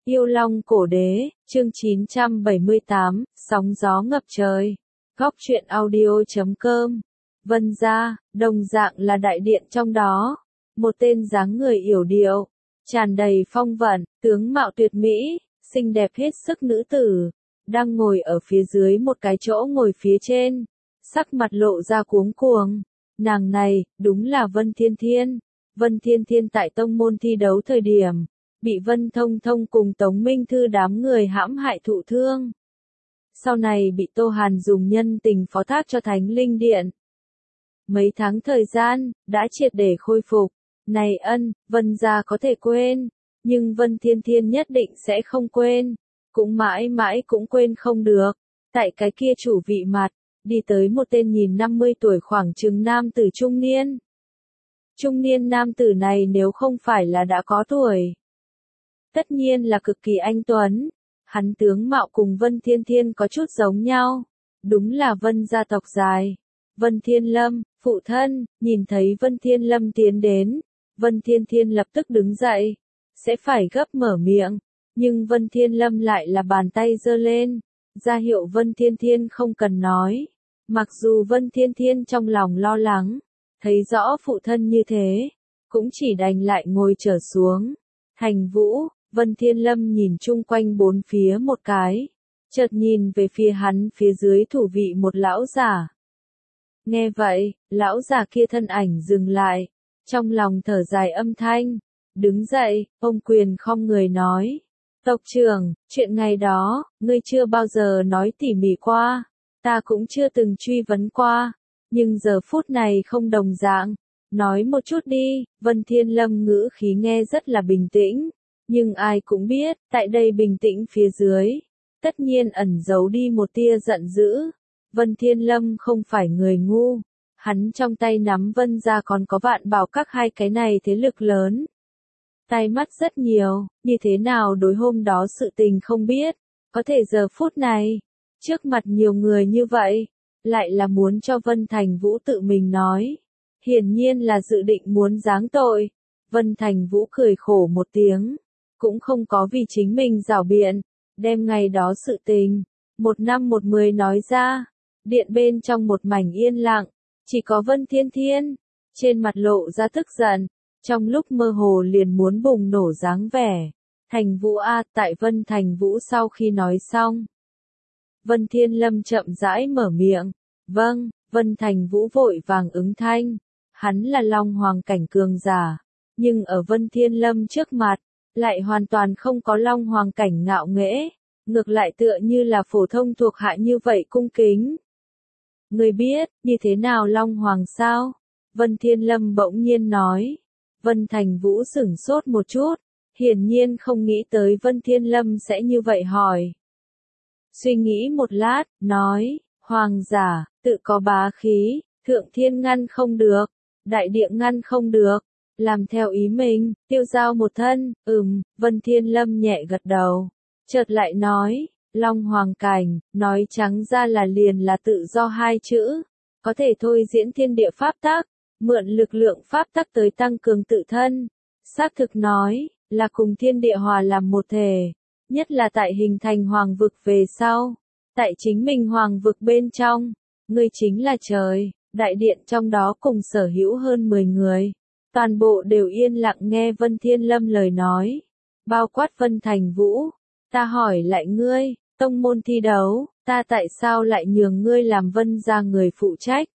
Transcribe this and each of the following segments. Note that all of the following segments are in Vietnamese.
Yêu Long Cổ Đế, chương 978, sóng gió ngập trời. Góc truyện audio.com. Vân gia, đồng dạng là đại điện trong đó. Một tên dáng người yểu điệu, tràn đầy phong vận, tướng mạo tuyệt mỹ, xinh đẹp hết sức nữ tử, đang ngồi ở phía dưới một cái chỗ ngồi phía trên, sắc mặt lộ ra cuống cuồng. Nàng này, đúng là Vân Thiên Thiên. Vân Thiên Thiên tại tông môn thi đấu thời điểm, bị Vân Thông Thông cùng Tống Minh Thư đám người hãm hại thụ thương. Sau này bị Tô Hàn dùng nhân tình phó thác cho Thánh Linh Điện. Mấy tháng thời gian, đã triệt để khôi phục. Này ân, Vân gia có thể quên, nhưng Vân Thiên Thiên nhất định sẽ không quên. Cũng mãi mãi cũng quên không được. Tại cái kia chủ vị mặt, đi tới một tên nhìn 50 tuổi khoảng chừng nam tử trung niên. Trung niên nam tử này nếu không phải là đã có tuổi, tất nhiên là cực kỳ anh tuấn. Hắn tướng mạo cùng Vân Thiên Thiên có chút giống nhau. Đúng là Vân gia tộc dài. Vân Thiên Lâm, phụ thân, nhìn thấy Vân Thiên Lâm tiến đến. Vân Thiên Thiên lập tức đứng dậy. Sẽ phải gấp mở miệng. Nhưng Vân Thiên Lâm lại là bàn tay giơ lên. Ra hiệu Vân Thiên Thiên không cần nói. Mặc dù Vân Thiên Thiên trong lòng lo lắng. Thấy rõ phụ thân như thế. Cũng chỉ đành lại ngồi trở xuống. Thành Vũ, Vân Thiên Lâm nhìn chung quanh bốn phía một cái. Chợt nhìn về phía hắn phía dưới thủ vị một lão giả. Nghe vậy, lão giả kia thân ảnh dừng lại. Trong lòng thở dài âm thanh. Đứng dậy, ông quyền khom người nói. Tộc trưởng, chuyện ngày đó, ngươi chưa bao giờ nói tỉ mỉ qua. Ta cũng chưa từng truy vấn qua. Nhưng giờ phút này không đồng dạng. Nói một chút đi, Vân Thiên Lâm ngữ khí nghe rất là bình tĩnh. Nhưng ai cũng biết, tại đây bình tĩnh phía dưới. Tất nhiên ẩn giấu đi một tia giận dữ. Vân Thiên Lâm không phải người ngu. Hắn trong tay nắm Vân gia còn có Vạn Bảo các hai cái này thế lực lớn. Tai mắt rất nhiều, như thế nào đối hôm đó sự tình không biết. Có thể giờ phút này, trước mặt nhiều người như vậy, lại là muốn cho Vân Thành Vũ tự mình nói. Hiển nhiên là dự định muốn giáng tội. Vân Thành Vũ cười khổ một tiếng. Cũng không có vì chính mình giảo biện. Đem ngày đó sự tình. 1/10 nói ra. Điện bên trong một mảnh yên lặng. Chỉ có Vân Thiên Thiên. Trên mặt lộ ra tức giận. Trong lúc mơ hồ liền muốn bùng nổ dáng vẻ. Thành Vũ a, tại Vân Thành Vũ sau khi nói xong. Vân Thiên Lâm chậm rãi mở miệng. Vâng, Vân Thành Vũ vội vàng ứng thanh. Hắn là Long Hoàng cảnh cường giả. Nhưng ở Vân Thiên Lâm trước mặt, lại hoàn toàn không có Long Hoàng cảnh ngạo nghễ. Ngược lại tựa như là phổ thông thuộc hạ như vậy cung kính. Người biết, như thế nào Long Hoàng sao? Vân Thiên Lâm bỗng nhiên nói. Vân Thành Vũ sửng sốt một chút. Hiển nhiên không nghĩ tới Vân Thiên Lâm sẽ như vậy hỏi. Suy nghĩ một lát, nói, Hoàng giả, tự có bá khí, thượng thiên ngăn không được, đại địa ngăn không được, làm theo ý mình, tiêu giao một thân, Vân Thiên Lâm nhẹ gật đầu, chợt lại nói, Long Hoàng cảnh, nói trắng ra là liền là tự do hai chữ, có thể thôi diễn thiên địa pháp tắc, mượn lực lượng pháp tắc tới tăng cường tự thân, xác thực nói, là cùng thiên địa hòa làm một thể. Nhất là tại hình thành hoàng vực về sau. Tại chính mình hoàng vực bên trong. Ngươi chính là trời. Đại điện trong đó cùng sở hữu hơn 10 người. Toàn bộ đều yên lặng nghe Vân Thiên Lâm lời nói. Bao quát Vân Thành Vũ. Ta hỏi lại ngươi, tông môn thi đấu, ta tại sao lại nhường ngươi làm Vân gia người phụ trách?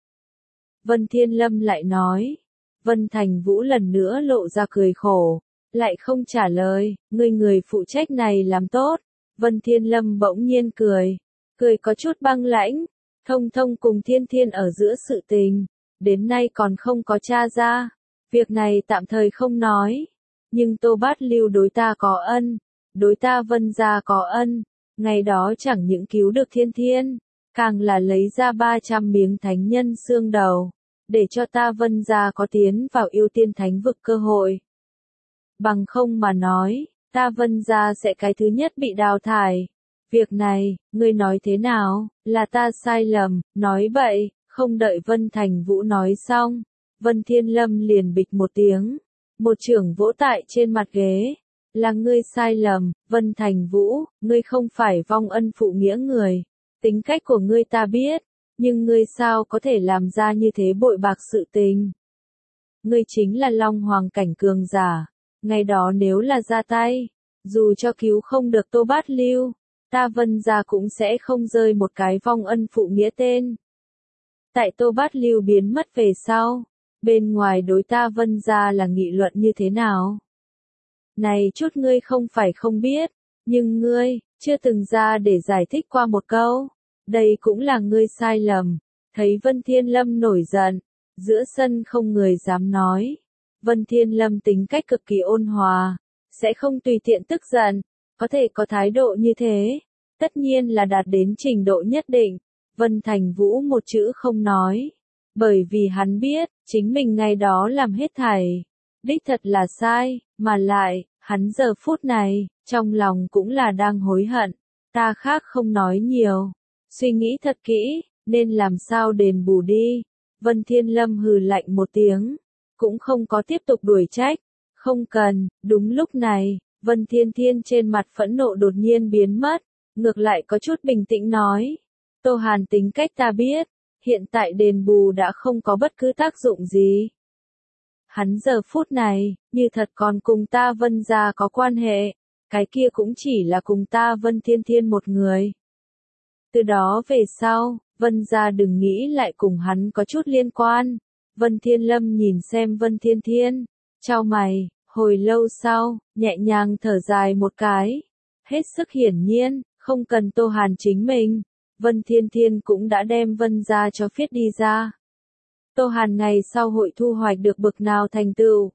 Vân Thiên Lâm lại nói. Vân Thành Vũ lần nữa lộ ra cười khổ. Lại không trả lời, người phụ trách này làm tốt. Vân Thiên Lâm bỗng nhiên cười. Cười có chút băng lãnh. Thông Thông cùng Thiên Thiên ở giữa sự tình. Đến nay còn không có tra ra. Việc này tạm thời không nói. Nhưng Tô Bát Lưu đối ta có ân. Đối ta Vân gia có ân. Ngày đó chẳng những cứu được Thiên Thiên. Càng là lấy ra 300 miếng thánh nhân xương đầu. Để cho ta Vân gia có tiến vào yêu tiên thánh vực cơ hội. Bằng không mà nói, ta Vân gia sẽ cái thứ nhất bị đào thải. Việc này, ngươi nói thế nào, là ta sai lầm, nói bậy, không đợi Vân Thành Vũ nói xong. Vân Thiên Lâm liền bịch một tiếng, một chưởng vỗ tại trên mặt ghế. là ngươi sai lầm, Vân Thành Vũ, ngươi không phải vong ân phụ nghĩa người. Tính cách của ngươi ta biết, nhưng ngươi sao có thể làm ra như thế bội bạc sự tình. Ngươi chính là Long Hoàng cảnh cường giả, ngày đó nếu là ra tay, dù cho cứu không được Tô Bát Lưu, ta Vân gia cũng sẽ không rơi một cái vong ân phụ nghĩa tên. Tại Tô Bát Lưu biến mất về sau, bên ngoài đối ta Vân gia là nghị luận như thế nào? Này chút ngươi không phải không biết, nhưng ngươi, chưa từng ra để giải thích qua một câu. Đây cũng là ngươi sai lầm. Thấy Vân Thiên Lâm nổi giận, giữa sân không người dám nói. Vân Thiên Lâm tính cách cực kỳ ôn hòa, sẽ không tùy tiện tức giận, có thể có thái độ như thế, tất nhiên là đạt đến trình độ nhất định. Vân Thành Vũ một chữ không nói, bởi vì hắn biết, chính mình ngày đó làm hết thảy, đích thật là sai, mà lại, hắn giờ phút này, trong lòng cũng là đang hối hận. Ta khác không nói nhiều, suy nghĩ thật kỹ, nên làm sao đền bù đi. Vân Thiên Lâm hừ lạnh một tiếng, cũng không có tiếp tục đuổi trách, không cần. Đúng lúc này, Vân Thiên Thiên trên mặt phẫn nộ đột nhiên biến mất, ngược lại có chút bình tĩnh nói. Tô Hàn tính cách ta biết, hiện tại đền bù đã không có bất cứ tác dụng gì. Hắn giờ phút này, như thật còn cùng ta Vân gia có quan hệ, cái kia cũng chỉ là cùng ta Vân Thiên Thiên một người. Từ đó về sau, Vân gia đừng nghĩ lại cùng hắn có chút liên quan. Vân Thiên Lâm nhìn xem Vân Thiên Thiên, chau mày, hồi lâu sau, nhẹ nhàng thở dài một cái. Hết sức hiển nhiên, không cần Tô Hàn chính mình, Vân Thiên Thiên cũng đã đem Vân gia cho phiết đi ra. Tô Hàn ngày sau hội thu hoạch được bực nào thành tựu.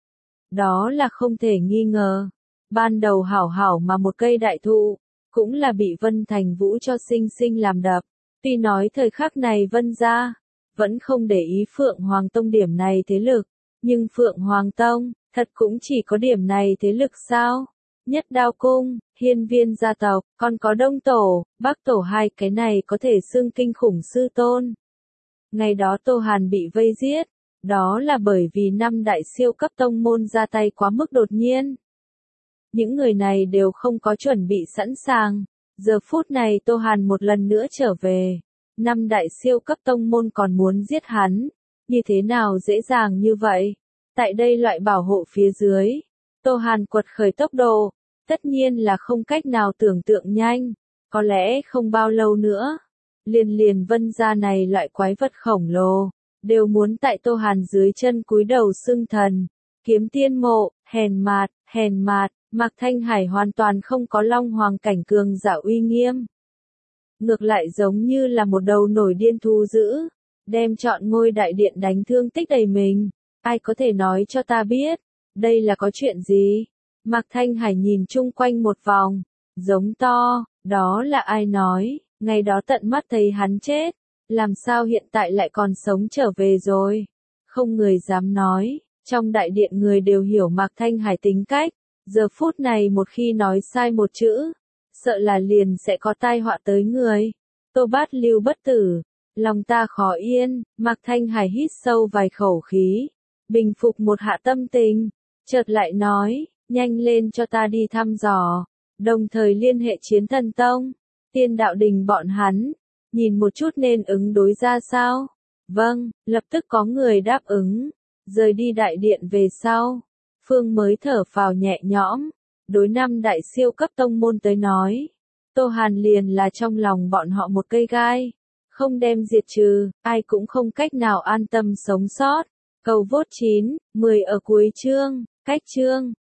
Đó là không thể nghi ngờ. Ban đầu hảo hảo mà một cây đại thụ, cũng là bị Vân Thành Vũ cho sinh sinh làm đập. Tuy nói thời khắc này Vân gia vẫn không để ý Phượng Hoàng Tông điểm này thế lực, nhưng Phượng Hoàng Tông, thật cũng chỉ có điểm này thế lực sao? Nhất Đao Cung, Hiên Viên gia tộc, còn có Đông Tổ, Bắc Tổ, hai cái này có thể xưng kinh khủng sư tôn. Ngày đó Tô Hàn bị vây giết, đó là bởi vì năm đại siêu cấp tông môn ra tay quá mức đột nhiên. Những người này đều không có chuẩn bị sẵn sàng. Giờ phút này Tô Hàn một lần nữa trở về. Năm đại siêu cấp tông môn còn muốn giết hắn. Như thế nào dễ dàng như vậy? Tại đây loại bảo hộ phía dưới, Tô Hàn quật khởi tốc độ, tất nhiên là không cách nào tưởng tượng nhanh. Có lẽ không bao lâu nữa, liền Vân gia này loại quái vật khổng lồ, đều muốn tại Tô Hàn dưới chân cúi đầu xưng thần. Kiếm Tiên Mộ, hèn mạt, Mạc Thanh Hải hoàn toàn không có Long Hoàng cảnh cường giả uy nghiêm. Ngược lại giống như là một đầu nổi điên thú dữ, đem trọn ngôi đại điện đánh thương tích đầy mình. Ai có thể nói cho ta biết, đây là có chuyện gì? Mạc Thanh Hải nhìn chung quanh một vòng, giống to, đó là ai nói, ngày đó tận mắt thấy hắn chết, làm sao hiện tại lại còn sống trở về rồi? Không người dám nói, trong đại điện người đều hiểu Mạc Thanh Hải tính cách, giờ phút này một khi nói sai một chữ, sợ là liền sẽ có tai họa tới người. Tô Bát Lưu bất tử, lòng ta khó yên. Mạc Thanh Hải hít sâu vài khẩu khí, bình phục một hạ tâm tình, chợt lại nói, nhanh lên cho ta đi thăm dò, đồng thời liên hệ Chiến Thần Tông, Tiên Đạo Đình bọn hắn, nhìn một chút nên ứng đối ra sao. Vâng, lập tức có người đáp ứng. Rời đi đại điện về sau, Phương mới thở phào nhẹ nhõm. Đối năm đại siêu cấp tông môn tới nói, Tô Hàn liền là trong lòng bọn họ một cây gai, không đem diệt trừ, ai cũng không cách nào an tâm sống sót. Cầu vốt 9, 10 ở cuối chương, cách chương.